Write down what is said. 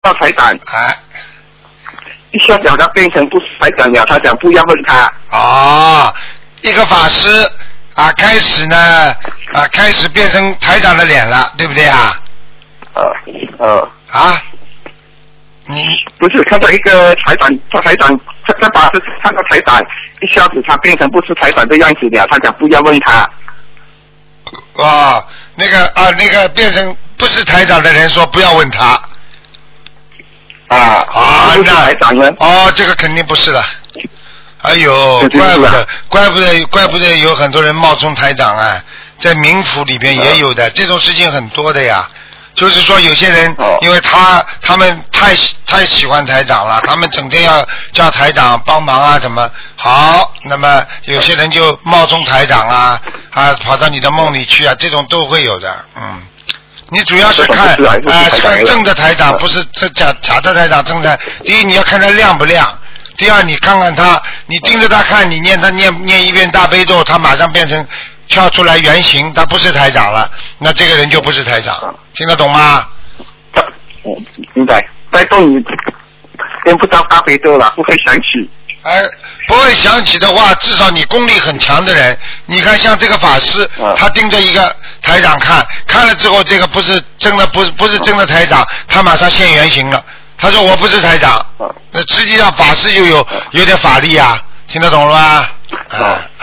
到台长，一下讲他变成不是台长了，他讲不要问他。 哦，一个法师开始呢开始变成台长的脸了，对不对啊？你不是看到一个台长，他法师看到台长，一下子他变成不是台长的样子了，他讲不要问他。 那个变成不是台长的人说不要问他。 不是台长呢？ 这个肯定不是了。哎呦，怪不得有很多人冒充台长在冥府里边也有的，这种事情很多的呀。就是说有些人，因为他们太喜欢台长了，他们整天要叫台长帮忙怎么好，那么有些人就冒充台长跑到你的梦里去这种都会有的。你主要是看看正的台长，不是假的台长。正的，第一你要看他亮不亮，第二你看看他，你盯着他看，你念一遍大悲咒，他马上变成跳出来原形，他不是台长了，那这个人就不是台长，听得懂吗？ 明白。再动你念不到大悲咒了，不会想起。 不会想起的话，至少你功力很强的人，你看像这个法师，他盯着一个台长看了之后，这个不是真的，不是真的台长，他马上现原形了。他说我不是台长，那实际上法师就有点法力听得懂了吗？